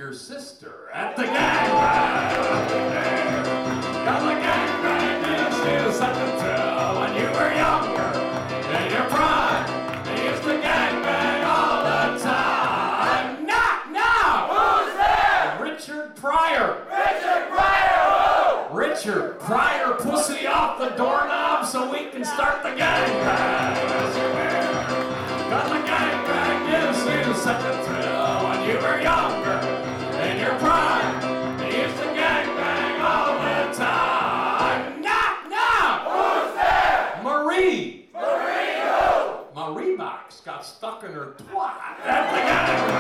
your sister at the gangbang. Cause the gangbang gives you such a thrill when you were younger. In your prime, they used to gangbang all the time. Knock, knock! Who's there? Richard Pryor. Richard Pryor who? Richard Pryor, pussy off the doorknob so we can start the gangbang. Cause the gangbang gives you such a thrill when you were younger. In your prime, they used to gangbang all the time. Knock, knock! Who's there? Marie. Marie who? Marie Box got stuck in her twat at the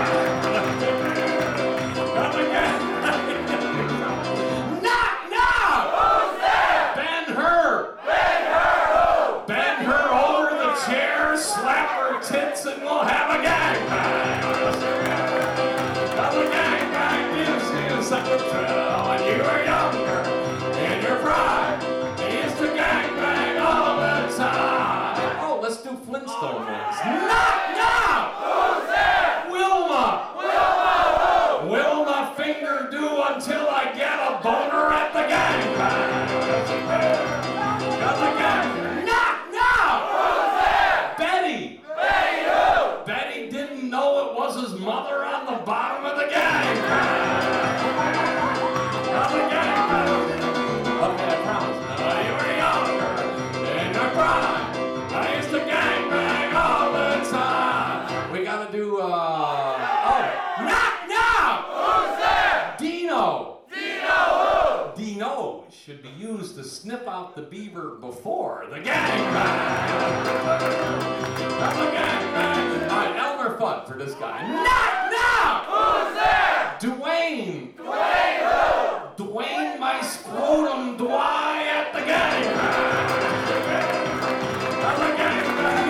gangbang. At the gangbang. Knock, knock! Who's there? Ben-Hur. Ben-Hur who? Ben-Hur over the chair, slap her tits, and we'll have a gangbang. Cause the gangbang gives you such a thrill when you were younger. In your prime, they used to gangbang all the time. Oh, let's do Flintstone ones. Knock, knock! Who's there? Wilma! Wilma who? Wilma finger do until I get a boner at the gangbang. Cause the gangbang. Knock, knock! Who's there? Betty! Betty who? Betty didn't know it was his mother on the bottom of the gangbang. Cause the gangbang. Okay, I promise. You were younger. In your prime. I used to gangbang all the time. We gotta do, knock, knock! Who's there? Dino! Dino who? Dino should be used to sniff out the beaver before the gangbang. That's a gangbang. All right, Elmer Fudd for this guy. Knock, knock! Who's there? Dwayne! Dwayne who? Dwayne, my scrotum, Dwight at the gangbang. That's a gangbang.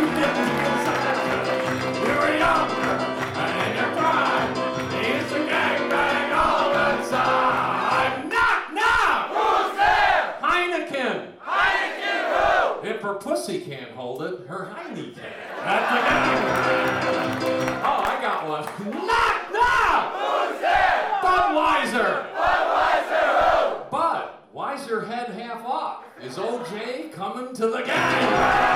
You were younger, and in your prime, they used to gangbang all the time. Knock, knock! Who's there? Heineken! Heineken who? If her pussy can't hold it, her hiney can. That's the gangbang. Oh, I got one. Knock, knock! Who's there? Budweiser! Budweiser who? Budweiser head half off. Is OJ coming to the gangbang?